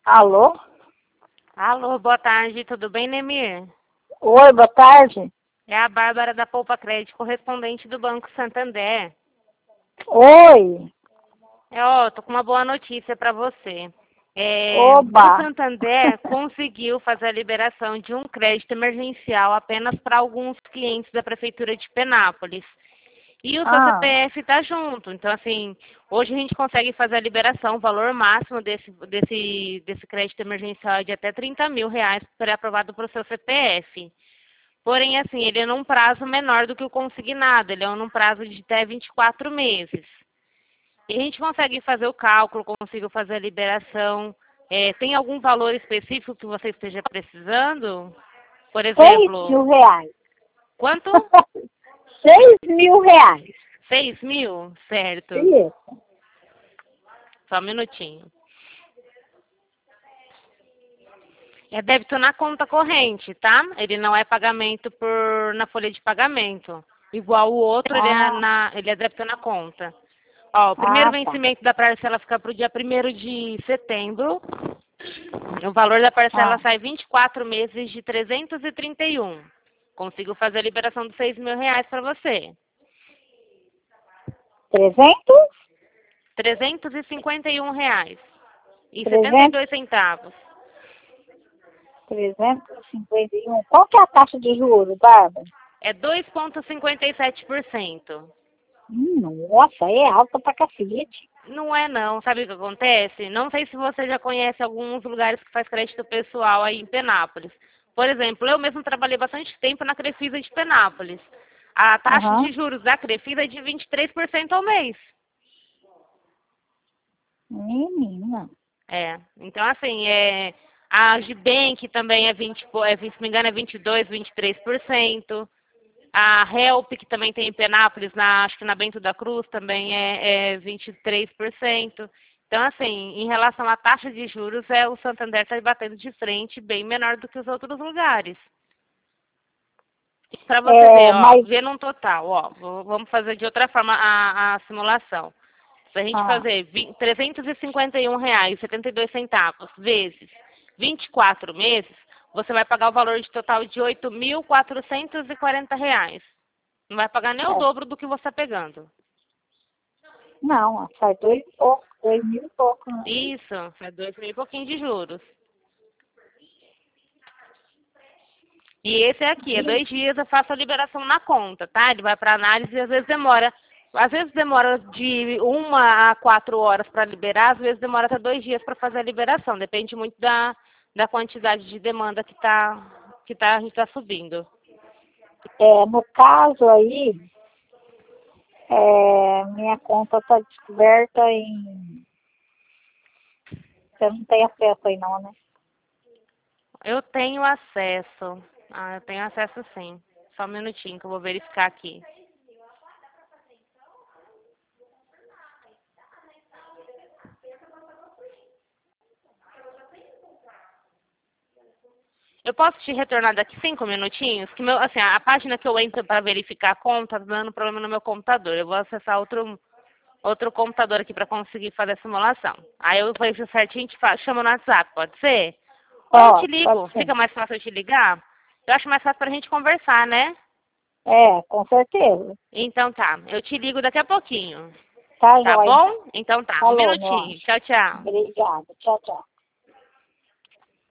Alô? Alô, boa tarde, tudo bem, Nemir? Oi, boa tarde. É a Bárbara da Poupa Crédito, correspondente do Banco Santander. Oi. Tô com uma boa notícia para você. Oba. O Santander conseguiu fazer a liberação de um crédito emergencial apenas para alguns clientes da Prefeitura de Penápolis. E o seu Ah, CPF está junto. Então, assim, hoje a gente consegue fazer a liberação, o valor máximo desse crédito emergencial é de até R$ 30.000, pré-aprovado para o seu CPF. Porém, assim, ele é num prazo menor do que o consignado, ele é num prazo de até 24 meses. E a gente consegue fazer o cálculo, consigo fazer a liberação. Tem algum valor específico que você esteja precisando? Por 6 exemplo, mil reais. quanto? 6 mil reais. 6.000? Certo. Isso. Só um minutinho. É débito na conta corrente, tá? Ele não é pagamento na folha de pagamento. Igual o outro, ele é débito na conta. Ó, o primeiro Tá. vencimento da parcela fica para o dia 1º de setembro. O valor da parcela Ah, sai 24 meses de 331. Consigo fazer a liberação dos R$ 6.000 para você. 300? R$ 351,72. 300, 351. Qual que é a taxa de juros, Bárbara? É 2,57%. Nossa, é alta pra cacete. Não é não, sabe o que acontece? Não sei se você já conhece alguns lugares que faz crédito pessoal aí em Penápolis. Por exemplo, eu mesmo trabalhei bastante tempo na Crefisa de Penápolis. A taxa Aham. de juros da Crefisa é de 23% ao mês. Menina. Então assim, a Agibank também é 20, se não me engano, é 22, 23%. A Help, que também tem em Penápolis, acho que na Bento da Cruz, também é 23%. Então, assim, em relação à taxa de juros, o Santander está batendo de frente bem menor do que os outros lugares. Para você ver, ó, Mas... ver num total, ó, vamos fazer de outra forma a simulação. Se a gente Ah, fazer R$ 351,72 vezes 24 meses, você vai pagar o valor de total de R$ 8.440. Não vai pagar nem o é. dobro do que você está pegando. Não, sai 2 e pouco, 2 mil e pouco, né? Isso, é 2.000 e pouquinho de juros. E esse aqui, é 2 dias, eu faço a liberação na conta, tá? Ele vai para análise e às vezes demora. Às vezes demora de 1 a 4 horas para liberar, às vezes demora até 2 dias para fazer a liberação. Depende muito da quantidade de demanda a gente está subindo. No caso aí, minha conta está descoberta em... Você não tem acesso aí não, né? Eu tenho acesso. Eu tenho acesso sim. Só um minutinho que eu vou verificar aqui. Eu posso te retornar daqui 5 minutinhos? Que assim, a página que eu entro para verificar a conta tá dando problema no meu computador. Eu vou acessar outro computador aqui para conseguir fazer a simulação. Aí eu vejo certinho e chamo no WhatsApp, pode ser? Ou eu te Pode ligo. ser. Fica mais fácil eu te ligar? Eu acho mais fácil para a gente conversar, né? Com certeza. Então tá. Eu te ligo daqui a pouquinho. Tá, Tá joia, então. bom? Então tá. Um Falou, meu minutinho. anjo. Tchau, tchau. Obrigada. Tchau, tchau.